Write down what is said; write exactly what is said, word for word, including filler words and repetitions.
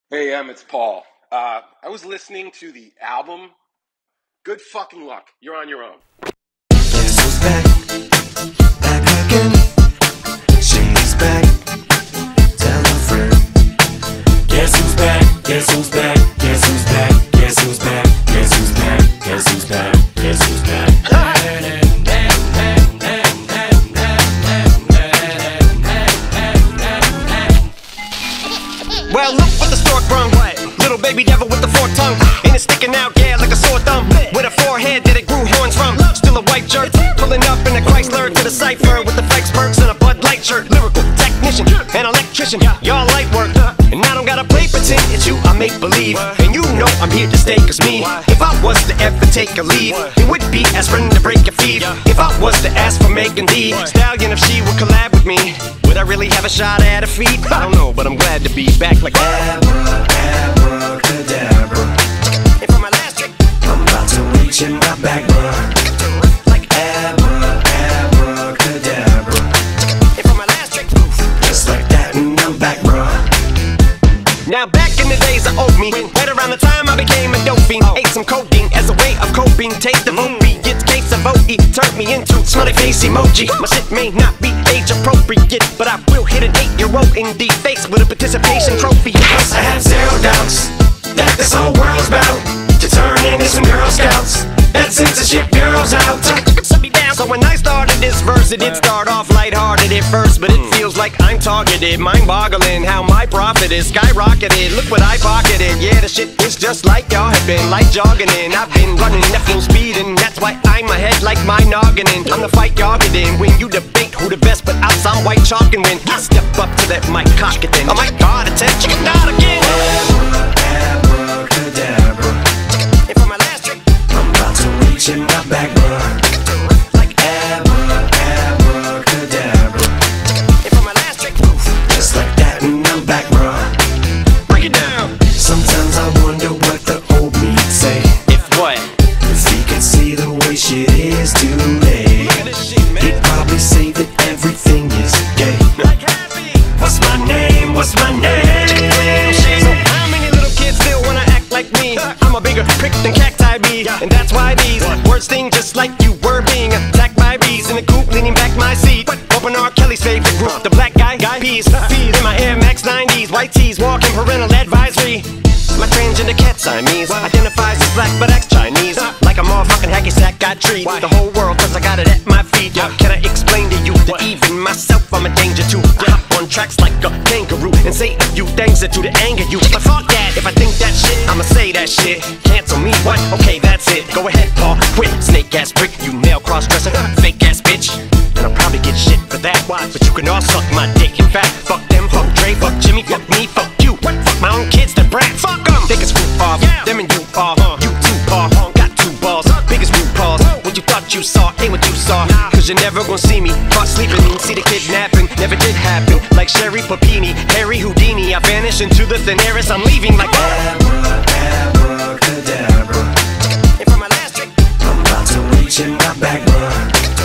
Hey, Em, it's Paul. Uh, I was listening to the album. Good fucking luck. You're on your own. Guess who's back? Back again. She's back. Tell a friend. Guess who's back? Guess who's back? Guess who's back? Guess who's back? Guess who's back? Guess who's back? Guess who's back? Well, look what the stork brung. Little baby devil with the forked tongue. And it's sticking out, yeah, like a sore thumb. With a forehead that it grew horns from. Still a white jerk. Pulling up in a Chrysler to the cipher with the Fikes perks and a Bud Light shirt. Lyrical technician, an electrician. Y'all light work. And I don't gotta play pretend. It's you I make believe. And you know I'm here to stay, cause me, if I was to ever take a leave, it would be aspirin to break a fever. If I was to ask for Megan Thee Stallion, if she would collab with me, would I really have a shot at a feat? I don't know, but I'm glad to be back like Abra, abracadabra. And for my last trick, I'm about to reach in my back, bruh. like Abra, abracadabra. and for my last trick, Just like that, and I'm back, bruh. now back in the days of oat meat, right around the time I became a dope fiend, ate some codeine as a way of coping. Taste the movie, it's case of O E, turned me into smiley face emoji. My shit may not be age appropriate, but I will hit an eight-year-old in the face with a participation trophy. I have zero doubts that this whole world's bound to turn into some Girl Scouts. That censorship bureau's out. Set me down. So when I started this verse, it did start off lighthearted at first, but it feels like I'm targeted. Mind-boggling how my profit is skyrocketed. Look what I pocketed. Yeah, the shit is just like y'all have been, like jogging in. I've been running at full speed, and that's why I'm ahead like my noggin in. I'm the fight y'all get in when you debate who the best, but I'll sound white chalk and win. I step up to that mic, cock it then. Oh my God, it's a chicken out again. Abra, abracadabra. And for my last trick, I'm about to reach in my back, bruh. like Abra, abracadabra. and for my last trick, Just like that, and I'm back, bruh. break it down. Sometimes I wonder what the old me'd say If what? if he could see the way shit is today. Look at this shit, man. He'd probably say that everything is gay. Like happy. What's my name? What's my name? So how many little kids still wanna act like me? I'm a bigger prick than cacti bee, and that's why these words sting just like you were being attacked by bees in the coop, leaning back my seat. Open R. Kelly's favorite group, the black guy peas. Feed in my Air Max nineties, white tees, walking parental advisory. My transgender cat Siamese identifies as black but acts Chinese. Like a motherfucking hacky sack, got treat the whole world cause I got it at my feet. Can I explain to you that even myself I'm a danger to? I hop on tracks like a kangaroo and say a few things that do to anger you. But fuck that, if I think that shit, I'ma say that shit. Cancel me, what? Okay, that's it. Go ahead, Paul, quit. Snake ass prick, you male cross-dresser, fake ass bitch. And I'll probably get shit for that. But you can all suck my dick. In fact, fuck them, fuck Dre, fuck Jimmy, fuck me, fuck you. Fuck my own kids, they're brats. Fuck them. They can screw off. Them and you are. You two paw. Got two balls. Biggest root paws. What you thought you saw ain't what you saw. Cause you're never gonna see me caught sleeping. See the kidnapping. Never did happen. Like Sherry Papini, Harry Houdini. I vanish into the thin air as I'm leaving like Abra, abracadabra. And for my last trick, I'm about to reach in my back, bruh.